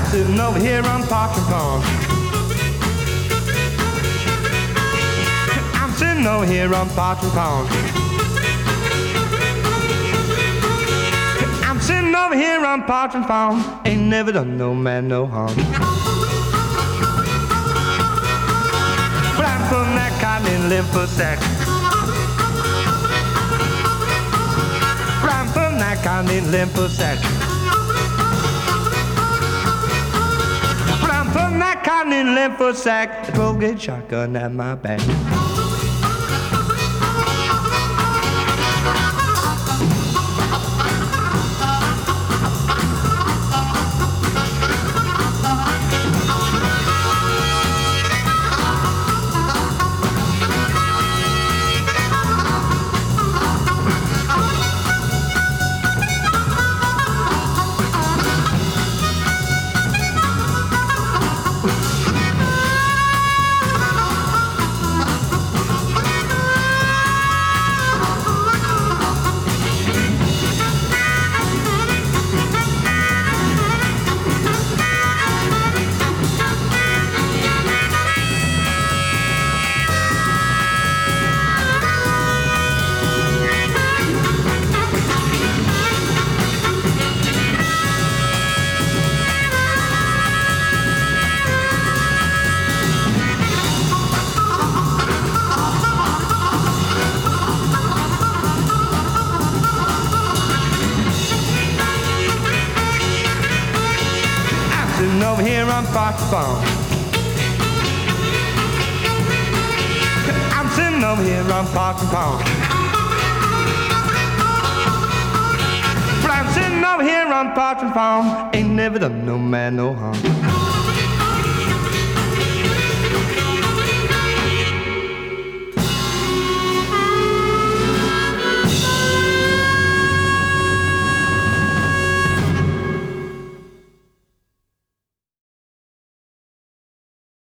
sitting over here on Parchment Farm. I'm sitting over here on Parchment Farm. I'm sitting over here on Parchment Farm. Ain't never done no man no harm. But I'm from that cotton and live for sex. But I'm from that cotton and live for sex. But I'm from that cotton and live for sex. A 12-gauge shotgun at my back. Sitting over here on Parchment Farm. I'm sitting over here on Parchment Farm. But I'm sitting over here on Parchment Farm. Ain't never done no man no harm.